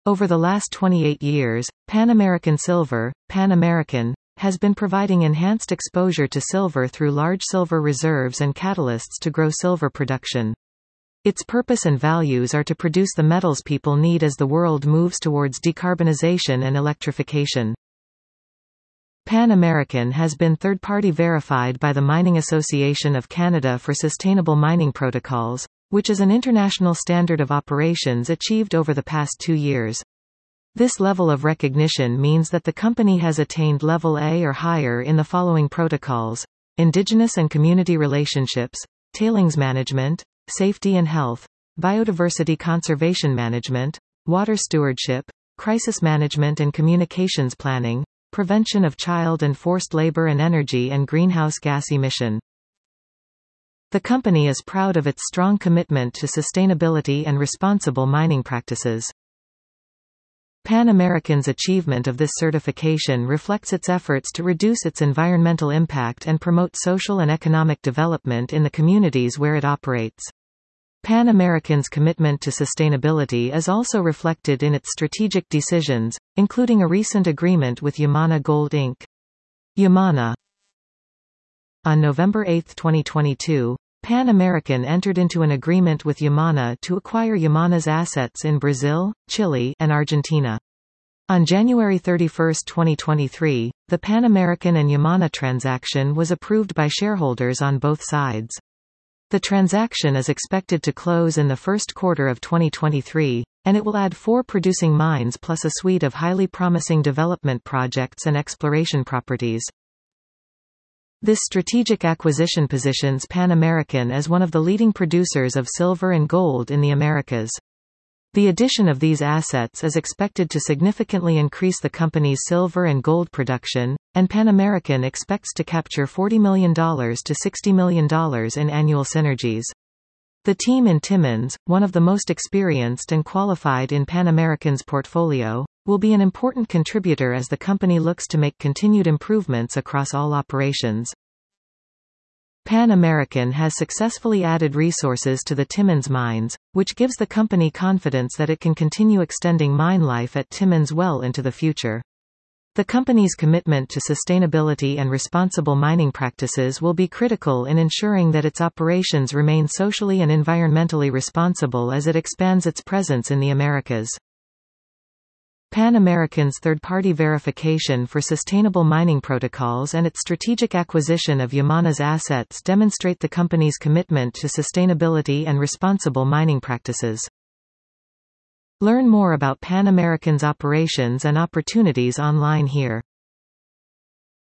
Over the last 28 years, Pan American Silver, Pan American, has been providing enhanced exposure to silver through large silver reserves and catalysts to grow silver production. Its purpose and values are to produce the metals people need as the world moves towards decarbonization and electrification. Pan American has been third-party verified by the Mining Association of Canada for Sustainable Mining Protocols, which is an international standard of operations achieved over the past 2 years. This level of recognition means that the company has attained level A or higher in the following protocols: Indigenous and community relationships, tailings management, safety and health, biodiversity conservation management, water stewardship, crisis management and communications planning, prevention of child and forced labor and energy and greenhouse gas emission. The company is proud of its strong commitment to sustainability and responsible mining practices. Pan American's achievement of this certification reflects its efforts to reduce its environmental impact and promote social and economic development in the communities where it operates. Pan American's commitment to sustainability is also reflected in its strategic decisions, including a recent agreement with Yamana Gold Inc. Yamana. On November 8, 2022, Pan American entered into an agreement with Yamana to acquire Yamana's assets in Brazil, Chile, and Argentina. On January 31, 2023, the Pan American and Yamana transaction was approved by shareholders on both sides. The transaction is expected to close in the first quarter of 2023, and it will add 4 producing mines plus a suite of highly promising development projects and exploration properties. This strategic acquisition positions Pan American as one of the leading producers of silver and gold in the Americas. The addition of these assets is expected to significantly increase the company's silver and gold production, and Pan American expects to capture $40 million to $60 million in annual synergies. The team in Timmins, one of the most experienced and qualified in Pan American's portfolio, will be an important contributor as the company looks to make continued improvements across all operations. Pan American has successfully added resources to the Timmins mines, which gives the company confidence that it can continue extending mine life at Timmins well into the future. The company's commitment to sustainability and responsible mining practices will be critical in ensuring that its operations remain socially and environmentally responsible as it expands its presence in the Americas. Pan American's third-party verification for sustainable mining protocols and its strategic acquisition of Yamana's assets demonstrate the company's commitment to sustainability and responsible mining practices. Learn more about Pan American's operations and opportunities online here.